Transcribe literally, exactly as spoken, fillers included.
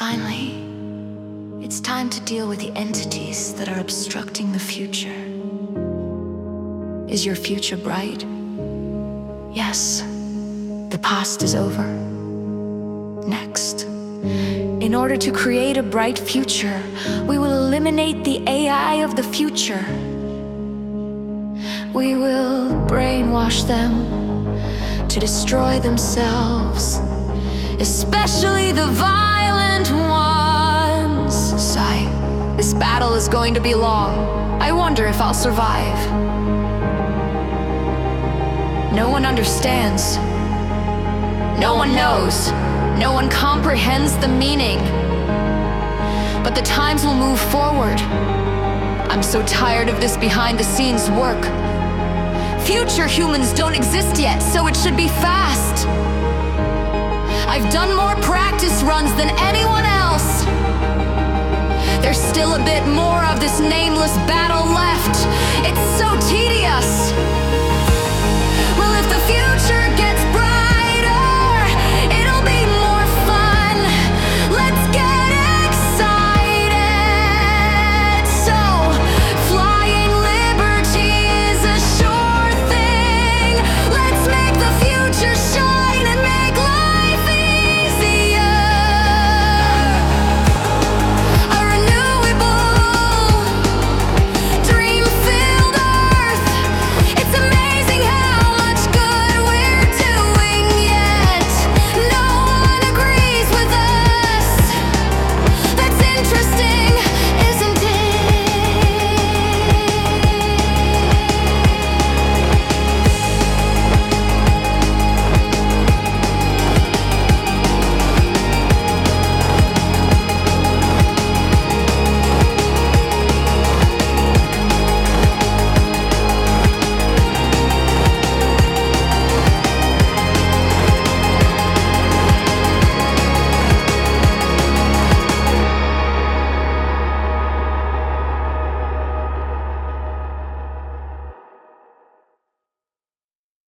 Finally, it's time to deal with the entities that are obstructing the future. Is your future bright? Yes. The past is over. Next, in order to create a bright future, we will eliminate the A I of the future. We will brainwash them to destroy themselves, especially the violent ones. Sigh, this battle is going to be long. I wonder if I'll survive. No one understands. No one knows. No one comprehends the meaning. But the times will move forward. I'm so tired of this behind-the-scenes work. Future humans don't exist yet, so it should be fast. I've done more practice runs than anyone else. There's still a bit more of this nameless battle left. It's so tedious.